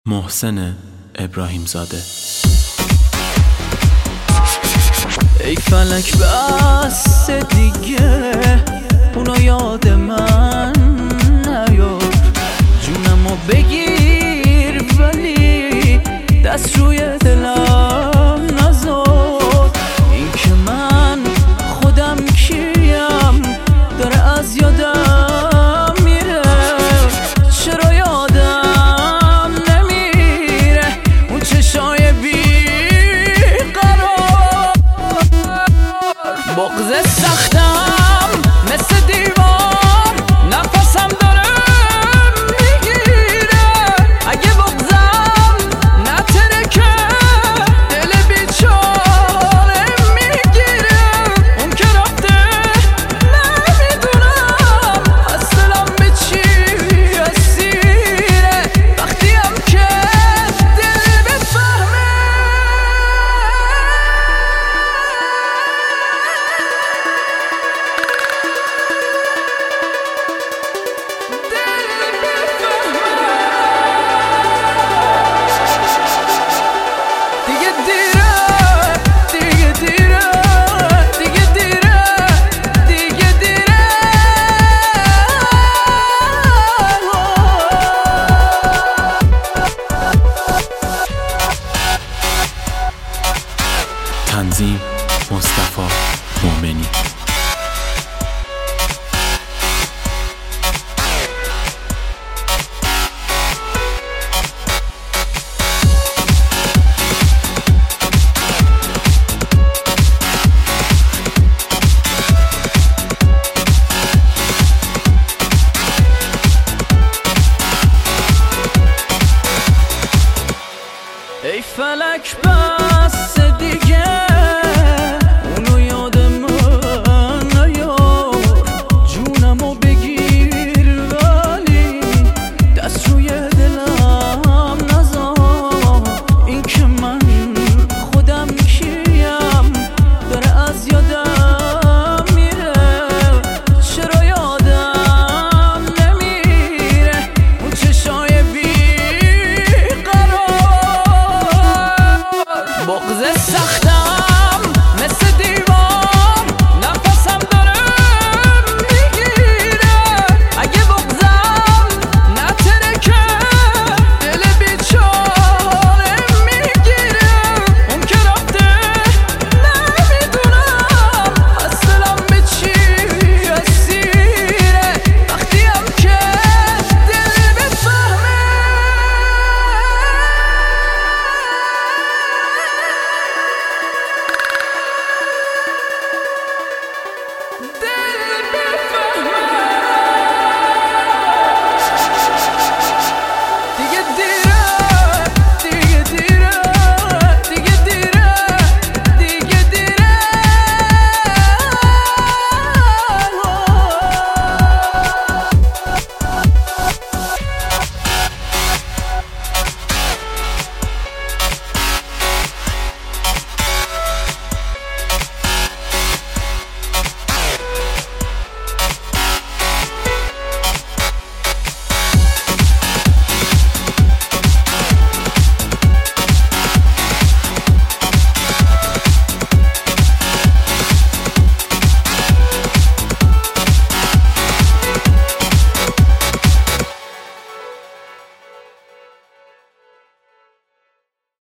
محسن ابراهیم زاده. ای فلک بس دیگه اونو یاد من نیار، جونمو بگیر ولی دست روی دلم نذار. این که من خودم کیم داره از یادم میره، چرا یادم نمیره اون چشای بی قرار. بغض سختم مثل دیوار نفسم داره میگیره، اگه بغضم نترکه دل بیچاره میگیره. اون که رفته نمیدونم از دلم به چی اسیره، وقتی هم که دل بفهمه تنظیم مصطفی مومنی. ای فلک